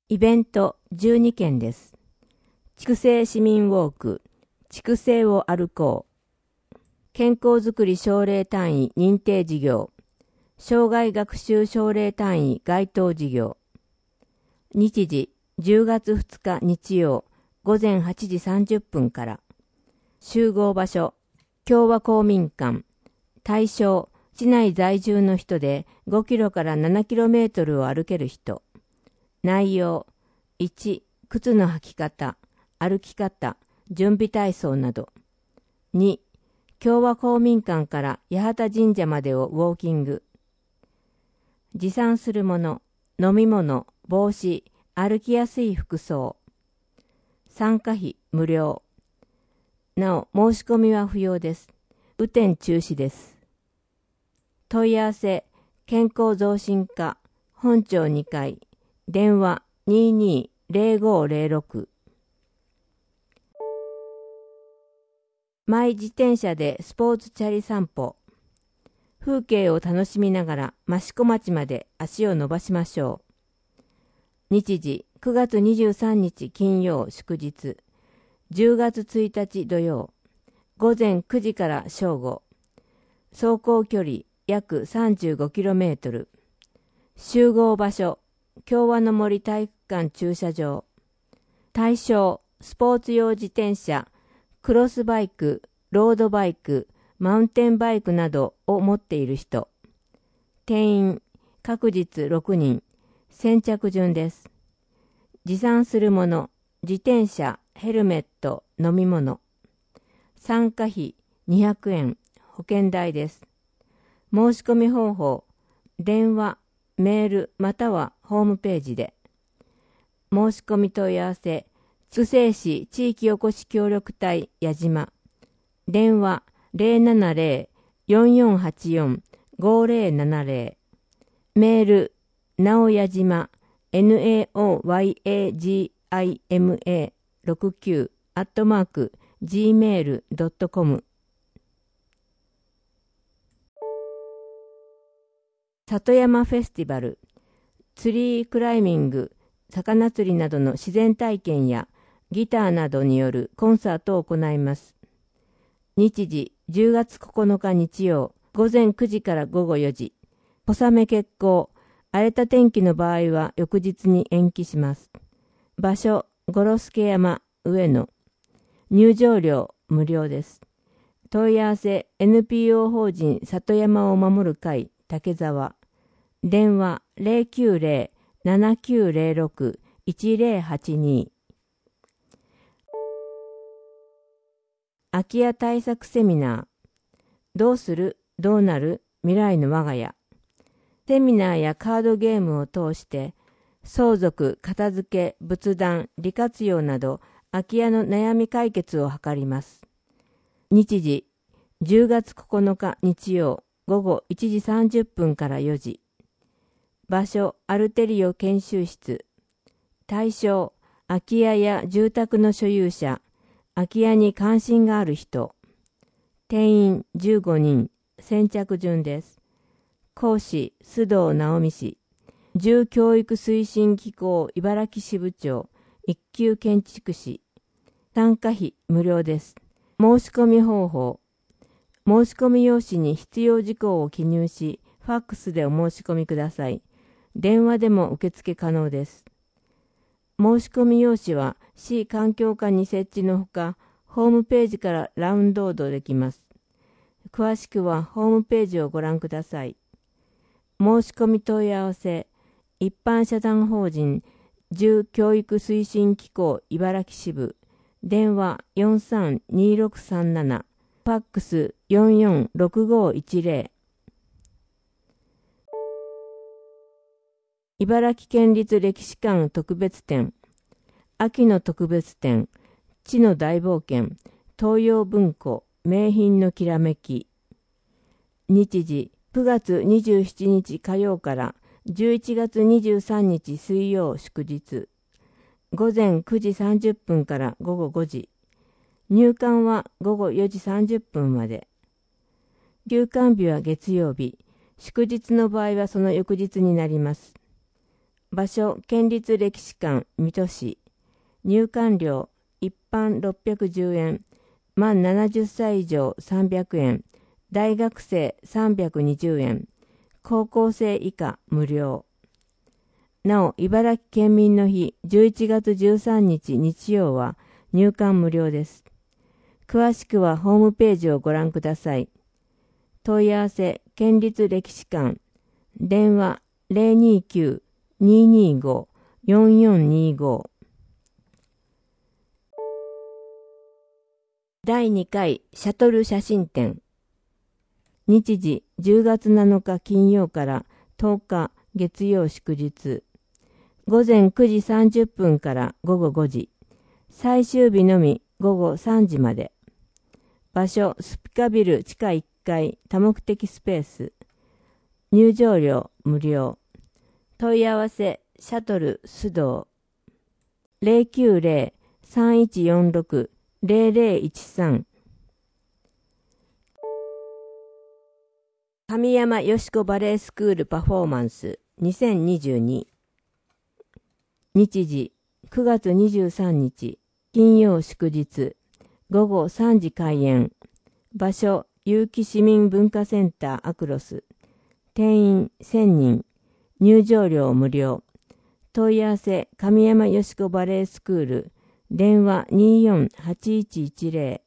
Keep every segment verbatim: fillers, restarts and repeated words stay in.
イベントじゅうにけんです。筑西市民ウォーク、筑西を歩こう。健康づくり奨励単位認定事業。障害学習奨励単位該当事業。日時じゅうがつふつか日曜午前はちじさんじゅっぷんから。集合場所、共和公民館。対象、市内在住の人でごキロからななキロメートルを歩ける人。内容、いち、靴の履き方、歩き方、準備体操など。に、共和公民館から八幡神社までをウォーキング。持参するもの、飲み物、帽子、歩きやすい服装。参加費無料。なお、申し込みは不要です。雨天中止です。問い合わせ、健康増進課、本町にかい、電話 にーにーぜろごぜろろく。マイ自転車でスポーツチャリ散歩。風景を楽しみながら益子町まで足を伸ばしましょう。日時くがつにじゅうさんにち金曜祝日、じゅうがつついたち土曜、午前くじから正午。走行距離約 さんじゅうごキロメートル。集合場所、共和の森体育館駐車場。対象、スポーツ用自転車、クロスバイク、ロードバイク、マウンテンバイクなどを持っている人。定員、各日ろくにん。先着順です。持参するもの、自転車、ヘルメット、飲み物。参加費にひゃくえん、保険代です。申し込み方法、電話、メールまたはホームページで。申し込み問い合わせ、筑西市地域おこし協力隊矢島。電話 ゼロななゼロ よんよんはちよん ごゼロななゼロ。メール、なおやじま ナオヤジマ ろくきゅう アットマーク ジーメール ドットコム。里山フェスティバル、ツリークライミング、魚釣りなどの自然体験やギターなどによるコンサートを行います。日時じゅうがつここのか日曜午前くじからごごよじ。小雨決行、荒れた天気の場合は翌日に延期します。場所、五呂助山上野。入場料無料です。問い合わせ エヌピーオー 法人里山を守る会竹沢。電話 ゼロきゅうゼロ ななきゅうゼロろく いちゼロはちに。空き家対策セミナー。どうする？どうなる？未来の我が家。セミナーやカードゲームを通して相続、片付け、仏壇、利活用など空き家の悩み解決を図ります。日時じゅうがつここのか日曜午後いちじさんじゅっぷんからよじ。場所、アルテリオ研修室。対象、空き家や住宅の所有者、空き家に関心がある人。定員じゅうごにん、先着順です。講師、須藤直美氏。住教育推進機構茨城支部長、一級建築士。参加費無料です。申し込み方法。申し込み用紙に必要事項を記入し、ファックスでお申し込みください。電話でも受付可能です。申し込み用紙は市環境課に設置のほか、ホームページからダウンロードできます。詳しくはホームページをご覧ください。申し込み問い合わせ、一般社団法人住教育推進機構茨城支部、電話 よんさんにろくさんなな、ファックスよんよんろくごいちゼロ。茨城県立歴史館特別展、秋の特別展、地の大冒険、東洋文庫、名品のきらめき。日時、くがつにじゅうしちにち火曜からじゅういちがつにじゅうさんにち水曜祝日。午前くじさんじゅっぷんからごごごじ。入館はごごよじさんじゅっぷんまで。休館日は月曜日、祝日の場合はその翌日になります。 場所、県立歴史館、水戸市。入館料、一般ろっぴゃくじゅうえん、満ななじゅっさい以上さんびゃくえん、大学生さんびゃくにじゅうえん、高校生以下無料。なお、茨城県民の日じゅういちがつじゅうさんにち日曜は入館無料です。詳しくはホームページをご覧ください。問い合わせ、県立歴史館、電話 ゼロにきゅう にーにーご よんよんにーご。だいにかいシャトル写真展。日時じゅうがつなのか金曜からとおか月曜祝日。午前くじさんじゅっぷんからごごごじ。最終日のみごごさんじまで。場所、スピカビル地下いっかい多目的スペース。入場料無料。問い合わせ、シャトル須藤。ゼロきゅうゼロ さんいちよんろく ゼロゼロいちさん。神山よしこバレエスクールパフォーマンスにせんにじゅうに。日時くがつにじゅうさんにち金曜祝日ごごさんじ開演。場所、結城市民文化センターアクロス。定員せんにん。入場料無料。問い合わせ、神山よしこバレエスクール。電話 にーよんはちいちいちゼロ。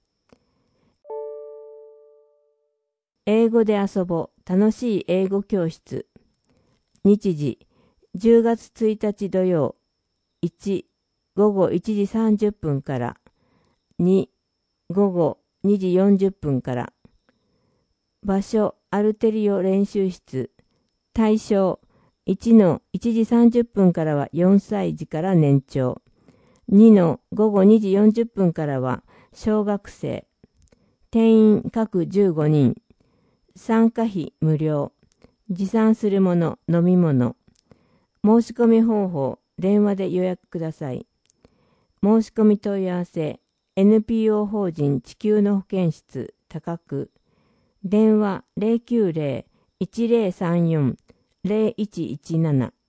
英語で遊ぼう楽しい英語教室。日時じゅうがつついたち土曜いちごごいちじさんじゅっぷんからにごごにじよんじゅっぷんから。場所、アルテリオ練習室。対象いちのいちじさんじゅっぷんからはよんさいじから年長、にのごごにじよんじゅっぷんからは小学生。定員各じゅうごにん。参加費無料。持参するもの、飲み物。申し込み方法、電話で予約ください。申し込み問い合わせ、エヌピーオー 法人地球の保健室高久。電話 ゼロきゅうゼロ いちゼロさんよん ゼロいちいちなな。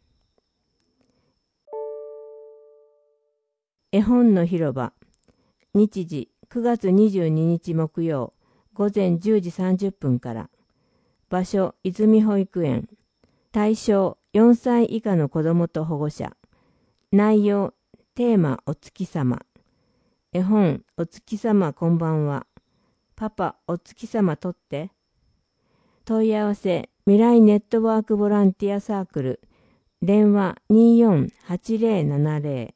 絵本の広場。日時くがつにじゅうににち木曜ごぜんじゅうじさんじゅっぷんから。場所、泉保育園。対象よんさい以下の子どもと保護者。内容、テーマお月様。絵本、お月様こんばんは。パパ、お月様とって。問い合わせ、未来ネットワークボランティアサークル。電話 にーよんはちゼロななゼロ。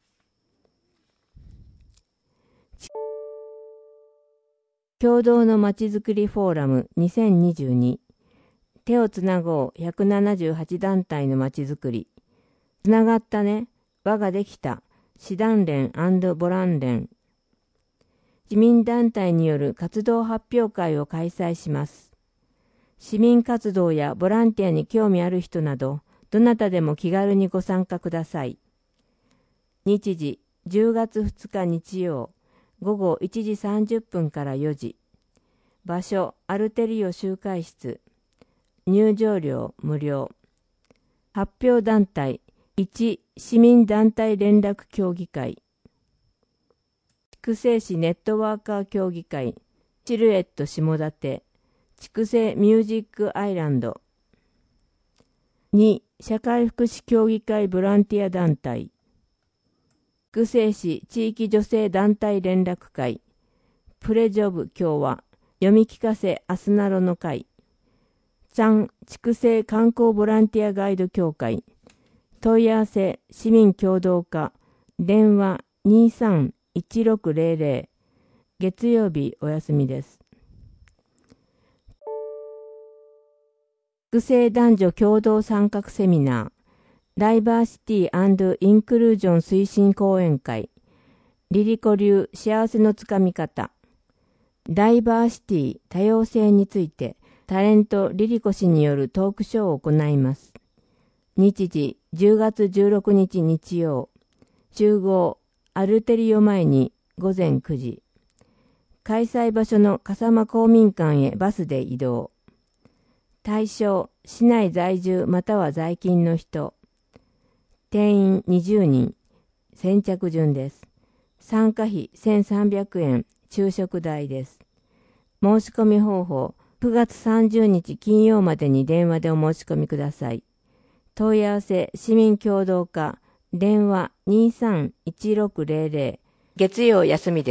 共同のまちづくりフォーラムにせんにじゅうに。手をつなごうひゃくななじゅうはち団体のまちづくり。つながったね。輪ができた。市団連&ボラン連。市民団体による活動発表会を開催します。市民活動やボランティアに興味ある人など、どなたでも気軽にご参加ください。日時じゅうがつふつか日曜ごごいちじさんじゅっぷんからよじ。場所、アルテリオ集会室。入場料無料。発表団体いち市民団体連絡協議会。筑西市ネットワーカー協議会。シルエット下館。筑西ミュージックアイランド。に社会福祉協議会ボランティア団体。筑西市地域女性団体連絡会。プレジョブ共和。読み聞かせアスナロの会。ちゃん筑西観光ボランティアガイド協会。問い合わせ市民協同課。電話 にーさんいちろくゼロゼロ。月曜日お休みです。筑西男女共同参画セミナー。ダイバーシティ&インクルージョン推進講演会。リリコ流幸せのつかみ方。ダイバーシティ多様性についてタレントリリコ氏によるトークショーを行います。日時じゅうがつじゅうろくにち日曜。集合アルテリオ前にごぜんくじ。開催場所の笠間公民館へバスで移動。対象市内在住または在勤の人。 定員にじゅうにん、先着順です。参加費せんさんびゃくえん、昼食代です。申し込み方法、くがつさんじゅうにち金曜までに電話でお申し込みください。問い合わせ市民協働課、電話 にさんいちろくゼロゼロ、月曜休みです。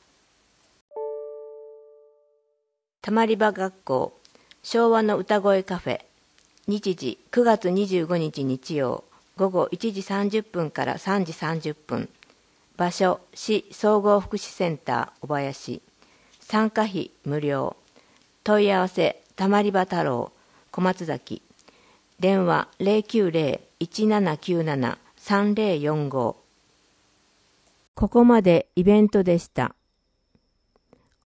たまり場学校、昭和の歌声カフェ、日時くがつにじゅうごにち日曜、午後いちじさんじゅっぷんからさんじさんじゅっぷん、場所、市総合福祉センター小林、参加費無料、問い合わせたまり場太郎、小松崎、電話 ゼロきゅうゼロ いちななきゅうなな さんゼロよんご。ここまでイベントでした。